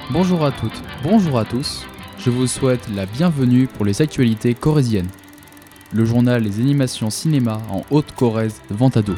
Bonjour à toutes, bonjour à tous, je vous souhaite la bienvenue pour les actualités corréziennes. Le journal des animations cinéma en Haute-Corrèze de Ventadour.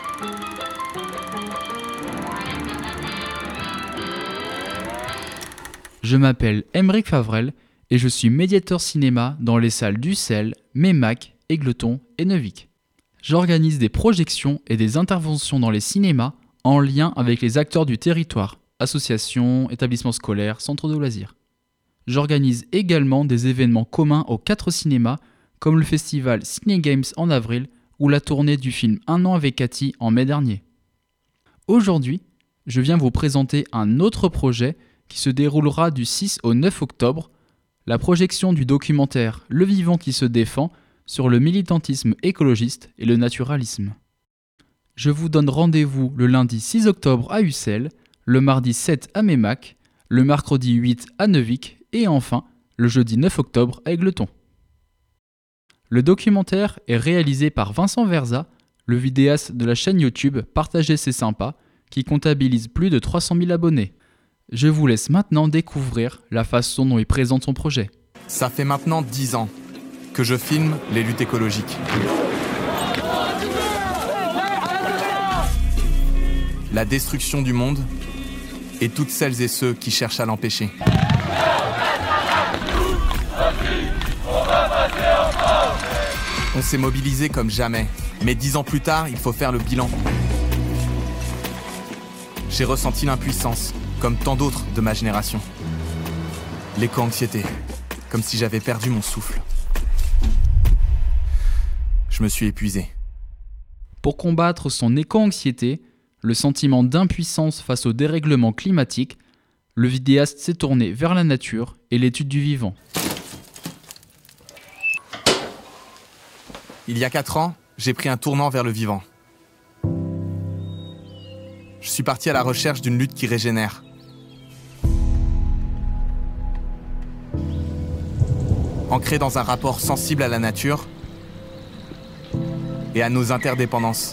Je m'appelle Aymeric Favrel et je suis médiateur cinéma dans les salles d'Ussel, Meymac, Égletons et Neuvic. J'organise des projections et des interventions dans les cinémas en lien avec les acteurs du territoire, associations, établissements scolaires, centres de loisirs. J'organise également des événements communs aux 4 cinémas comme le festival Ciné Games en avril ou la tournée du film Un an avec Cathy en mai dernier. Aujourd'hui, je viens vous présenter un autre projet qui se déroulera du 6 au 9 octobre, la projection du documentaire Le Vivant qui se défend sur le militantisme écologiste et le naturalisme. Je vous donne rendez-vous le lundi 6 octobre à Ussel, le mardi 7 à Meymac, le mercredi 8 à Neuvic et enfin le jeudi 9 octobre à Égletons. Le documentaire est réalisé par Vincent Verza, le vidéaste de la chaîne YouTube Partager c'est sympa, qui comptabilise plus de 300 000 abonnés. Je vous laisse maintenant découvrir la façon dont il présente son projet. Ça fait maintenant 10 ans que je filme les luttes écologiques. La destruction du monde et toutes celles et ceux qui cherchent à l'empêcher. On s'est mobilisé comme jamais, mais 10 ans plus tard, il faut faire le bilan. J'ai ressenti l'impuissance, comme tant d'autres de ma génération. L'éco-anxiété, comme si j'avais perdu mon souffle. Je me suis épuisé. Pour combattre son éco-anxiété, le sentiment d'impuissance face au dérèglement climatique, le vidéaste s'est tourné vers la nature et l'étude du vivant. Il y a 4 ans, j'ai pris un tournant vers le vivant. Je suis parti à la recherche d'une lutte qui régénère. Ancré dans un rapport sensible à la nature et à nos interdépendances.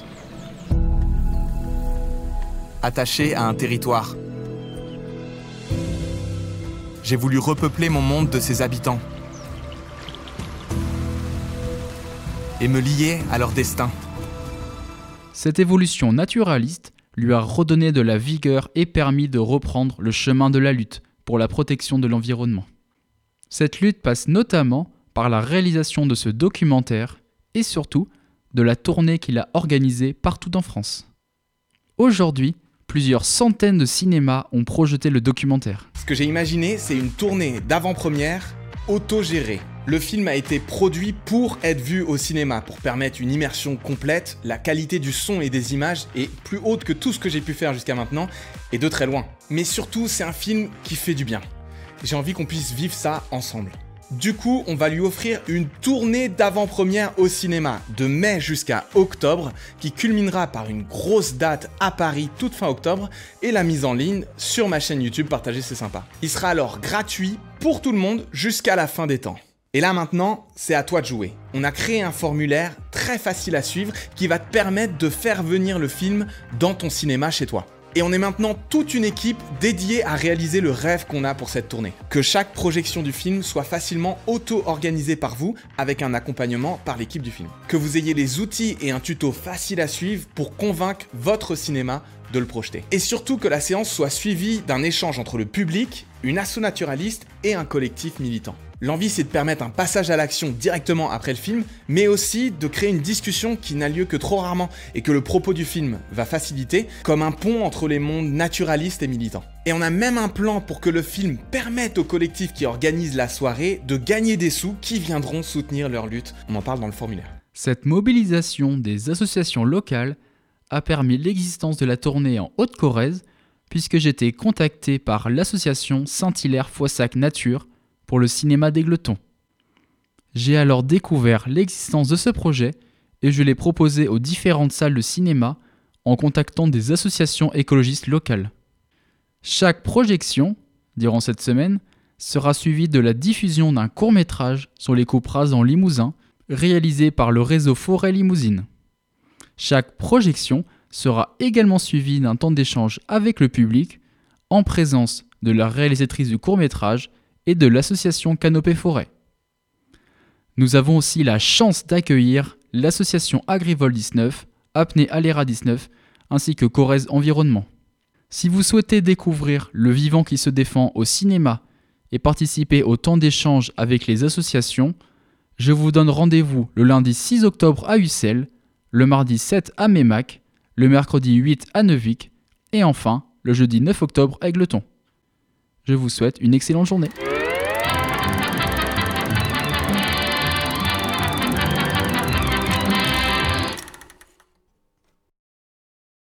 Attaché à un territoire. J'ai voulu repeupler mon monde de ses habitants et me lier à leur destin. Cette évolution naturaliste lui a redonné de la vigueur et permis de reprendre le chemin de la lutte pour la protection de l'environnement. Cette lutte passe notamment par la réalisation de ce documentaire et surtout de la tournée qu'il a organisée partout en France. Aujourd'hui, plusieurs centaines de cinémas ont projeté le documentaire. Ce que j'ai imaginé, c'est une tournée d'avant-première autogérée. Le film a été produit pour être vu au cinéma, pour permettre une immersion complète. La qualité du son et des images est plus haute que tout ce que j'ai pu faire jusqu'à maintenant, et de très loin. Mais surtout, c'est un film qui fait du bien. J'ai envie qu'on puisse vivre ça ensemble. Du coup, on va lui offrir une tournée d'avant-première au cinéma, de mai jusqu'à octobre, qui culminera par une grosse date à Paris toute fin octobre, et la mise en ligne sur ma chaîne YouTube Partager c'est sympa. Il sera alors gratuit pour tout le monde jusqu'à la fin des temps. Et là maintenant, c'est à toi de jouer. On a créé un formulaire très facile à suivre qui va te permettre de faire venir le film dans ton cinéma chez toi. Et on est maintenant toute une équipe dédiée à réaliser le rêve qu'on a pour cette tournée. Que chaque projection du film soit facilement auto-organisée par vous avec un accompagnement par l'équipe du film. Que vous ayez les outils et un tuto facile à suivre pour convaincre votre cinéma de le projeter. Et surtout que la séance soit suivie d'un échange entre le public, une asso naturaliste et un collectif militant. L'envie, c'est de permettre un passage à l'action directement après le film, mais aussi de créer une discussion qui n'a lieu que trop rarement et que le propos du film va faciliter, comme un pont entre les mondes naturalistes et militants. Et on a même un plan pour que le film permette au collectif qui organise la soirée de gagner des sous qui viendront soutenir leur lutte. On en parle dans le formulaire. Cette mobilisation des associations locales a permis l'existence de la tournée en Haute-Corrèze, puisque j'étais contacté par l'association Saint-Hilaire-Foissac Nature pour le cinéma d'Égletons. J'ai alors découvert l'existence de ce projet et je l'ai proposé aux différentes salles de cinéma en contactant des associations écologistes locales. Chaque projection, durant cette semaine, sera suivie de la diffusion d'un court-métrage sur les coupes rases en Limousin, réalisé par le réseau Forêt Limousine. Chaque projection sera également suivie d'un temps d'échange avec le public en présence de la réalisatrice du court-métrage et de l'association Canopée Forêt. Nous avons aussi la chance d'accueillir l'association Agrivole 19, Apnée Alera 19, ainsi que Corrèze Environnement. Si vous souhaitez découvrir le vivant qui se défend au cinéma et participer au temps d'échange avec les associations, je vous donne rendez-vous le lundi 6 octobre à Ussel, le mardi 7 à Meymac, le mercredi 8 à Neuvic et enfin le jeudi 9 octobre à Égletons. Je vous souhaite une excellente journée.